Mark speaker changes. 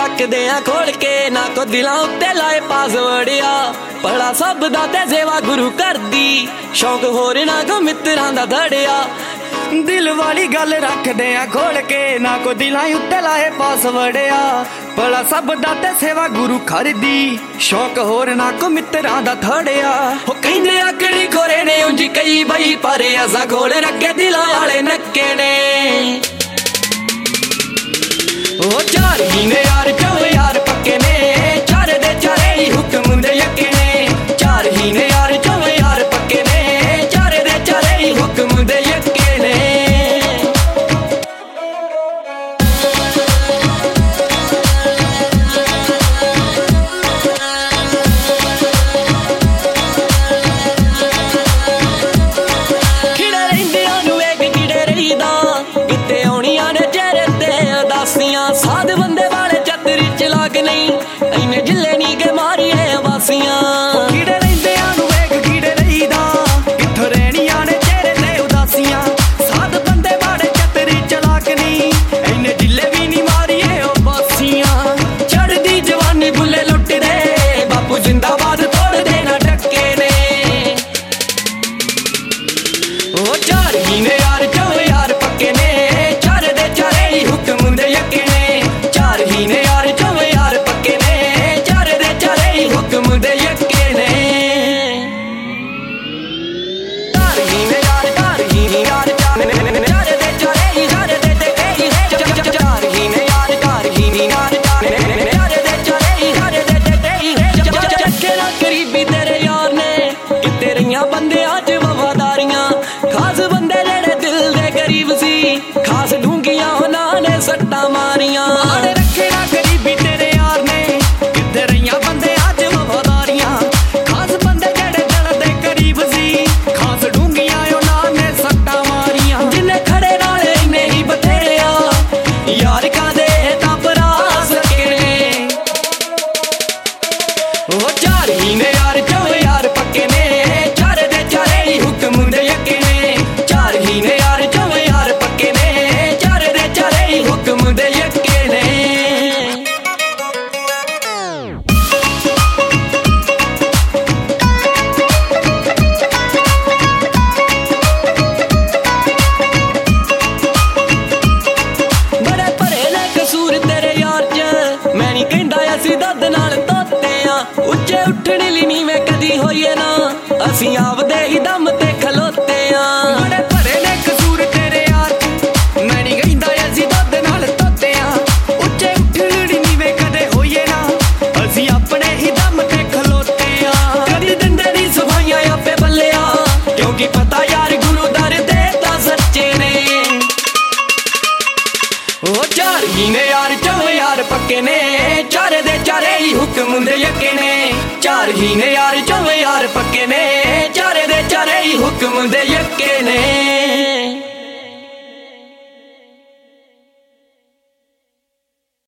Speaker 1: रखदे आ खोल के ना को दिलां उत्ते लाए पासवर्ड आ भला सब दा ते सेवा गुरु करदी शौक होर ना को मित्रां दा धड़िया
Speaker 2: दिल वाली गल रखदे आ खोल के ना को दिलां उत्ते लाए पासवर्ड आ भला सब दा ते सेवा गुरु करदी शौक होर ना को मित्रां दा धड़िया
Speaker 1: हो कहंदे आकड़ी खोरे ने उंज कई बई पर असां खोल रखे दिलां वाले नक्के ने ओ 4 महीने यार 4 यार पक्के ने चार दे चारे ही हुक्म दे यके ने 4 महीने यार 4 यार पक्के ने चार दे चारे ही हुक्म दे यके ने खिड़े रहिंदियां नूं वेख खिड़े रहीदा किते आउणियां ने चेहरे ते उदासियां साध बंदे वाले चतरी चलाक नहीं इन्हें जिले नी के मारिए वासियां
Speaker 2: खिड़े रहिंदियां नूं वेख खिड़े रहीदा कित्थों रहणियां ने चेहरे ते उदासियां साध बंदे वाले चतरी चलाक नहीं इन्हें जिले भी नी मारिए ओ वासियां
Speaker 1: चढ़दी जवानी बुले लुट दे बापू जिंदाबाद तोड़ देना डक्के ने ओ 4 महीने यार 4 यार पक्के ने चार दे चारे ही हुक्म दे यके ने 4 महीने यार 4 यार पक्के ने चार दे चारे ही हुक्म दे यके ने 4 महीने यार 4 महीने यार चार दे चारे ही 4 दे 4 महीने यार 4 महीने यार चार दे चारे ही 4 दे चक्के ना करीबी तेरे यार ने किते रहियां बंदे आज वफादारियां खास बंदे जेड़े दिल दे करीब सी खास ढूंगियां उन्हां ने सट्टां मारियां
Speaker 2: आड़े रखे ना करीबी तेरे यार ने किते रहियां बंदे आज वफादारियां खास बंदे जेड़े दिल दे करीब सी खास ढूंगियां उन्हां ने सट्टां मारियां
Speaker 1: जिन्ने खड़े नाले इन्ने ही बथेरे आ यार कादे तां भरा सके ने ओ 4 महीने यार 4 यार पक्के ने चार दे चारे ही हुक्म दे यके ने 4 महीने यार 4 यार पक्के ने चार दे चारे ही हुक्म दे यके ने बड़े भरे ने कसूर तेरे यार च मैं नहीं कहंदा असीं दुध नाल धोते आ उच्चे उठण ली नी मैं कदी होईए ना असीं आपदे ही दम ते खलोते आ
Speaker 2: बड़े भरे ने कसूर तेरे यार च मैं नहीं कहंदा असीं दुध नाल धोते आ उच्चे उठण नी वे कदे होईए ना असीं अपने ही दम ते खलोते आ
Speaker 1: कदी दिंदे नी सफाइयां आपे बल्लिया क्योंकि पता यार गुरु दर दे तां सच्चे ने ओ 4 महीने यार 4 यार पक्के ने चार दे चारे ही हुक्म दे यके ने 4 महीने यार 4 यार पक्के ने चार दे चारे ही हुक्म दे यके ने